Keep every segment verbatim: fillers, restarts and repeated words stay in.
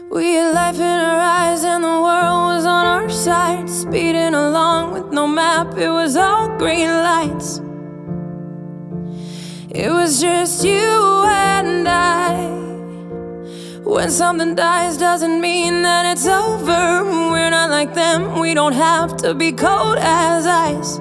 We had life in our eyes and the world was on our side, speeding along with no map, it was all green lights. It was just you and I. When something dies doesn't mean that it's over. We're not like them, we don't have to be cold as ice.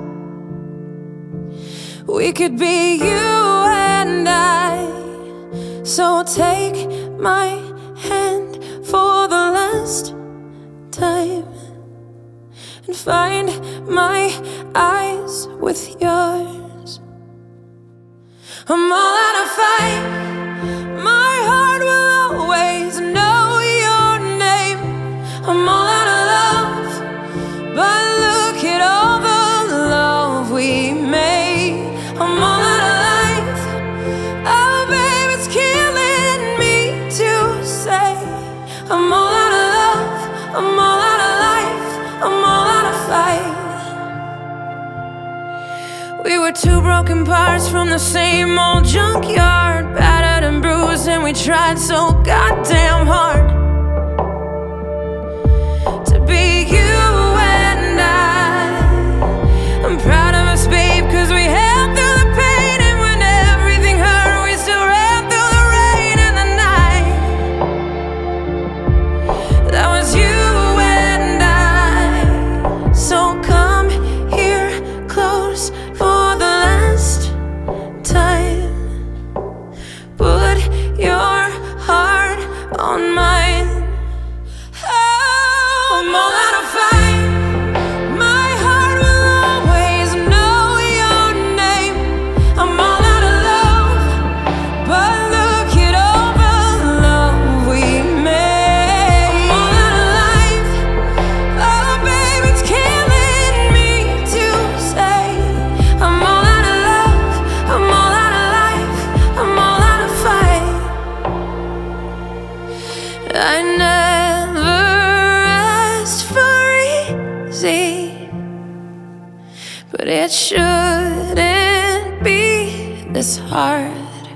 We could be you and I. So take my hand for the last time and find my eyes with yours. I'm all out of fight. My heart will always know your name. I'm all out of love, but look at all the love we made. I'm all out of life. Oh babe, it's killing me to say I'm all out of love, I'm all out of life, I'm all out of fight. We were two broken parts from the same old junkyard, battered and bruised, and we tried so goddamn hard to be you and I. I'm proud of us, babe, cause we held through the pain, and when everything hurt, we still ran through the rain and the night. That was you and I. So come here close for the last time. Put your heart on mine. Oh, I'm all out of fight. My heart will always know your name. I'm all out of love, but look at all the love we made. I'm all out of life. Oh babe, it's killing me to say I'm all out of love, I'm all out of life, I'm all out of fight. I never asked for easy, but it shouldn't be this hard.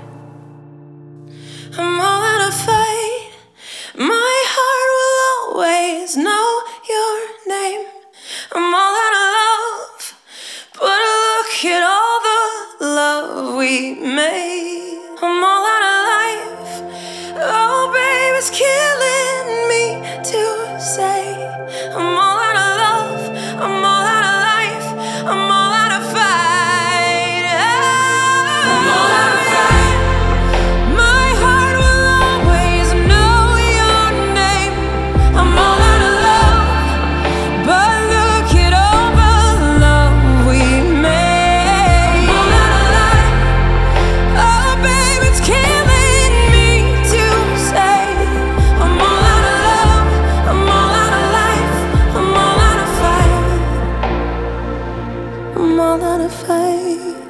I'm all out of fight. My heart will always know your name. I'm all out of love, but look at all the love we made. I'm all out of life. Oh babe, it's killing me to say I'm all out of love, I'm all out of life, I'm all out of fight. I'm all out of fight. My heart will always know your name. I'm all out of love, but look at all the love we made. I'm all out of life. Oh babe, it's killing me to say I'm all out of love, I'm all out of life, I'm all out of fight. I'm all out of fight.